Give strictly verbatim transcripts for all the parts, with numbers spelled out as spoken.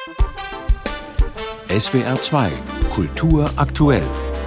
S W R zwei Kultur aktuell.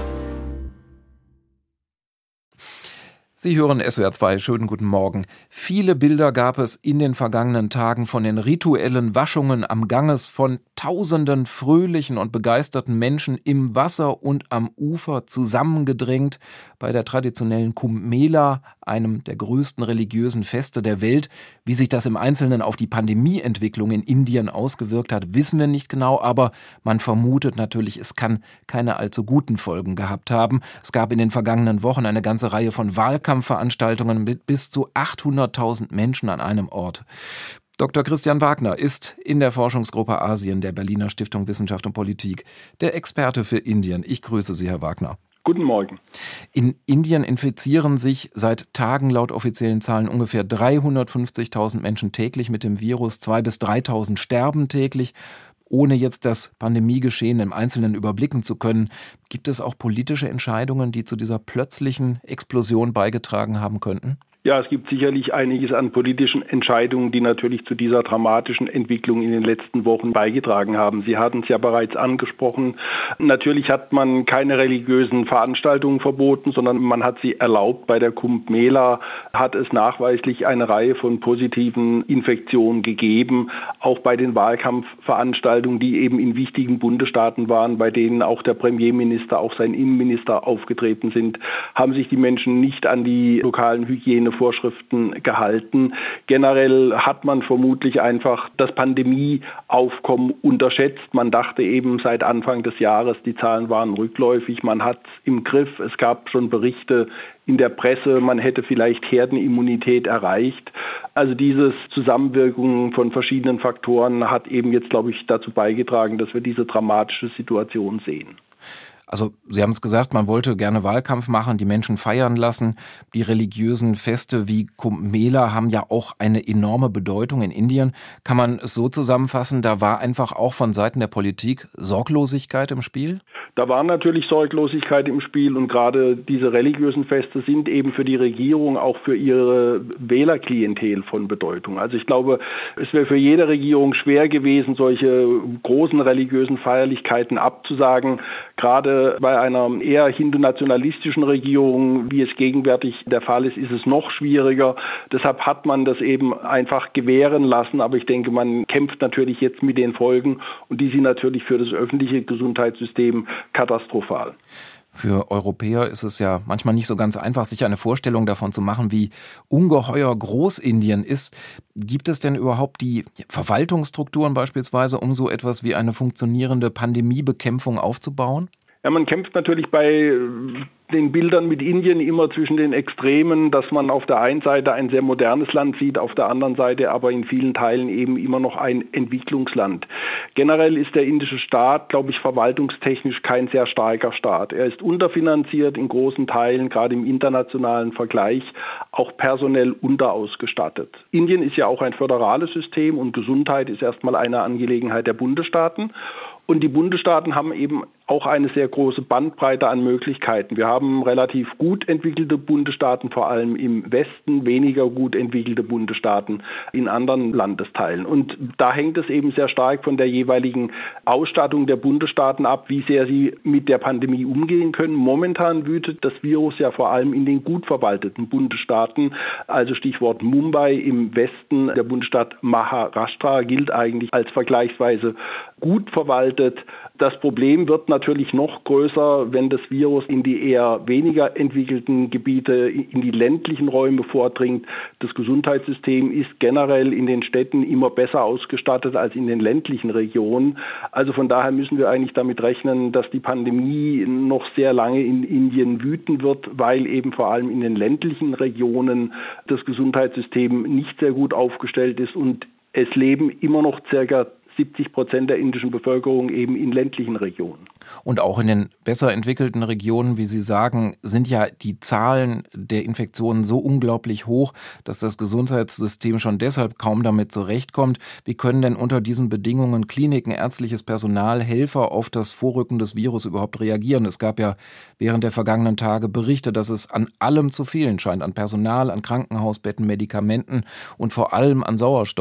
Sie hören S W R zwei, schönen guten Morgen. Viele Bilder gab es in den vergangenen Tagen von den rituellen Waschungen am Ganges, von tausenden fröhlichen und begeisterten Menschen im Wasser und am Ufer zusammengedrängt bei der traditionellen Kumbh Mela, einem der größten religiösen Feste der Welt. Wie sich das im Einzelnen auf die Pandemieentwicklung in Indien ausgewirkt hat, wissen wir nicht genau, aber man vermutet natürlich, es kann keine allzu guten Folgen gehabt haben. Es gab in den vergangenen Wochen eine ganze Reihe von Wahlkampfveranstaltungen mit bis zu achthunderttausend Menschen an einem Ort. Doktor Christian Wagner ist in der Forschungsgruppe Asien der Berliner Stiftung Wissenschaft und Politik der Experte für Indien. Ich grüße Sie, Herr Wagner. Guten Morgen. In Indien infizieren sich seit Tagen laut offiziellen Zahlen ungefähr dreihundertfünfzigtausend Menschen täglich mit dem Virus. zweitausend bis dreitausend sterben täglich. Ohne jetzt das Pandemiegeschehen im Einzelnen überblicken zu können, gibt es auch politische Entscheidungen, die zu dieser plötzlichen Explosion beigetragen haben könnten? Ja, es gibt sicherlich einiges an politischen Entscheidungen, die natürlich zu dieser dramatischen Entwicklung in den letzten Wochen beigetragen haben. Sie hatten es ja bereits angesprochen. Natürlich hat man keine religiösen Veranstaltungen verboten, sondern man hat sie erlaubt. Bei der Kumbh Mela hat es nachweislich eine Reihe von positiven Infektionen gegeben. Auch bei den Wahlkampfveranstaltungen, die eben in wichtigen Bundesstaaten waren, bei denen auch der Premierminister, auch sein Innenminister aufgetreten sind, haben sich die Menschen nicht an die lokalen Hygiene Vorschriften gehalten. Generell hat man vermutlich einfach das Pandemieaufkommen unterschätzt. Man dachte eben seit Anfang des Jahres, die Zahlen waren rückläufig. Man hat es im Griff. Es gab schon Berichte in der Presse, man hätte vielleicht Herdenimmunität erreicht. Also dieses Zusammenwirken von verschiedenen Faktoren hat eben jetzt, glaube ich, dazu beigetragen, dass wir diese dramatische Situation sehen. Also Sie haben es gesagt, man wollte gerne Wahlkampf machen, die Menschen feiern lassen. Die religiösen Feste wie Kumbh Mela haben ja auch eine enorme Bedeutung in Indien. Kann man es so zusammenfassen, da war einfach auch von Seiten der Politik Sorglosigkeit im Spiel? Da war natürlich Sorglosigkeit im Spiel und gerade diese religiösen Feste sind eben für die Regierung, auch für ihre Wählerklientel von Bedeutung. Also ich glaube, es wäre für jede Regierung schwer gewesen, solche großen religiösen Feierlichkeiten abzusagen. Gerade bei einer eher hindu-nationalistischen Regierung, wie es gegenwärtig der Fall ist, ist es noch schwieriger. Deshalb hat man das eben einfach gewähren lassen. Aber ich denke, man kämpft natürlich jetzt mit den Folgen und die sind natürlich für das öffentliche Gesundheitssystem katastrophal. Für Europäer ist es ja manchmal nicht so ganz einfach, sich eine Vorstellung davon zu machen, wie ungeheuer groß Indien ist. Gibt es denn überhaupt die Verwaltungsstrukturen beispielsweise, um so etwas wie eine funktionierende Pandemiebekämpfung aufzubauen? Ja, man kämpft natürlich bei den Bildern mit Indien immer zwischen den Extremen, dass man auf der einen Seite ein sehr modernes Land sieht, auf der anderen Seite aber in vielen Teilen eben immer noch ein Entwicklungsland. Generell ist der indische Staat, glaube ich, verwaltungstechnisch kein sehr starker Staat. Er ist unterfinanziert in großen Teilen, gerade im internationalen Vergleich, auch personell unterausgestattet. Indien ist ja auch ein föderales System und Gesundheit ist erstmal eine Angelegenheit der Bundesstaaten. Und die Bundesstaaten haben eben auch eine sehr große Bandbreite an Möglichkeiten. Wir haben relativ gut entwickelte Bundesstaaten, vor allem im Westen, weniger gut entwickelte Bundesstaaten in anderen Landesteilen. Und da hängt es eben sehr stark von der jeweiligen Ausstattung der Bundesstaaten ab, wie sehr sie mit der Pandemie umgehen können. Momentan wütet das Virus ja vor allem in den gut verwalteten Bundesstaaten. Also Stichwort Mumbai im Westen, der Bundesstaat Maharashtra gilt eigentlich als vergleichsweise gut verwaltet. Das Problem wird natürlich noch größer, wenn das Virus in die eher weniger entwickelten Gebiete, in die ländlichen Räume vordringt. Das Gesundheitssystem ist generell in den Städten immer besser ausgestattet als in den ländlichen Regionen. Also von daher müssen wir eigentlich damit rechnen, dass die Pandemie noch sehr lange in Indien wüten wird, weil eben vor allem in den ländlichen Regionen das Gesundheitssystem nicht sehr gut aufgestellt ist und es leben immer noch circa siebzig Prozent der indischen Bevölkerung eben in ländlichen Regionen. Und auch in den besser entwickelten Regionen, wie Sie sagen, sind ja die Zahlen der Infektionen so unglaublich hoch, dass das Gesundheitssystem schon deshalb kaum damit zurechtkommt. Wie können denn unter diesen Bedingungen Kliniken, ärztliches Personal, Helfer auf das Vorrücken des Virus überhaupt reagieren? Es gab ja während der vergangenen Tage Berichte, dass es an allem zu fehlen scheint, an Personal, an Krankenhausbetten, Medikamenten und vor allem an Sauerstoff.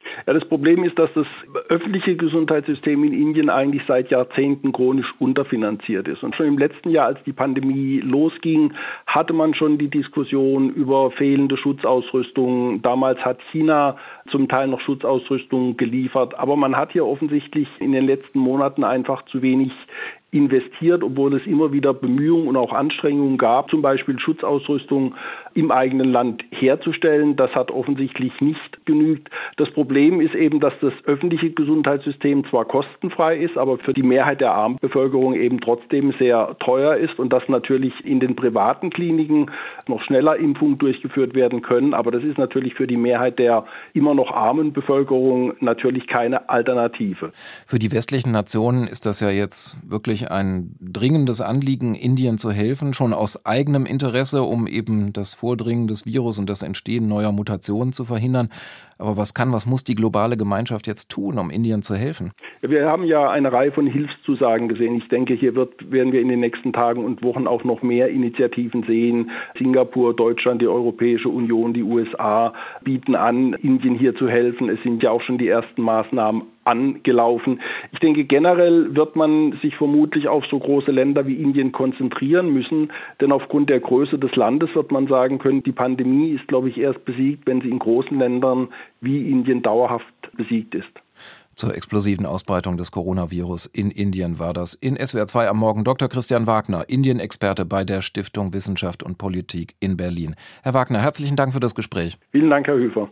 Ja, das Problem ist, dass das öffentliche Gesundheitssystem in Indien eigentlich seit Jahrzehnten chronisch unterfinanziert ist. Und schon im letzten Jahr, als die Pandemie losging, hatte man schon die Diskussion über fehlende Schutzausrüstung. Damals hat China zum Teil noch Schutzausrüstung geliefert. Aber man hat hier offensichtlich in den letzten Monaten einfach zu wenig investiert, obwohl es immer wieder Bemühungen und auch Anstrengungen gab, zum Beispiel Schutzausrüstung im eigenen Land herzustellen. Das hat offensichtlich nicht genügt. Das Problem ist eben, dass das öffentliche Gesundheitssystem zwar kostenfrei ist, aber für die Mehrheit der armen Bevölkerung eben trotzdem sehr teuer ist und dass natürlich in den privaten Kliniken noch schneller Impfungen durchgeführt werden können. Aber das ist natürlich für die Mehrheit der immer noch armen Bevölkerung natürlich keine Alternative. Für die westlichen Nationen ist das ja jetzt wirklich ein dringendes Anliegen, Indien zu helfen, schon aus eigenem Interesse, um eben das Vordringen des Virus und das Entstehen neuer Mutationen zu verhindern. Aber was kann, was muss die globale Gemeinschaft jetzt tun, um Indien zu helfen? Wir haben ja eine Reihe von Hilfszusagen gesehen. Ich denke, hier wird, werden wir in den nächsten Tagen und Wochen auch noch mehr Initiativen sehen. Singapur, Deutschland, die Europäische Union, die U S A bieten an, Indien hier zu helfen. Es sind ja auch schon die ersten Maßnahmen angelaufen. Ich denke, generell wird man sich vermutlich auf so große Länder wie Indien konzentrieren müssen, denn aufgrund der Größe des Landes wird man sagen können, die Pandemie ist, glaube ich, erst besiegt, wenn sie in großen Ländern wie Indien dauerhaft besiegt ist. Zur explosiven Ausbreitung des Coronavirus in Indien war das in S W R zwei am Morgen Doktor Christian Wagner, Indien-Experte bei der Stiftung Wissenschaft und Politik in Berlin. Herr Wagner, herzlichen Dank für das Gespräch. Vielen Dank, Herr Höfer.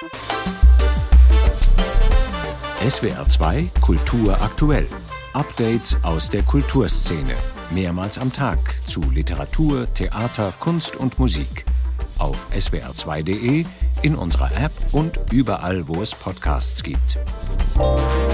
S W R zwei Kultur aktuell. Updates aus der Kulturszene. Mehrmals am Tag zu Literatur, Theater, Kunst und Musik. Auf S W R zwei punkt de, in unserer App und überall, wo es Podcasts gibt.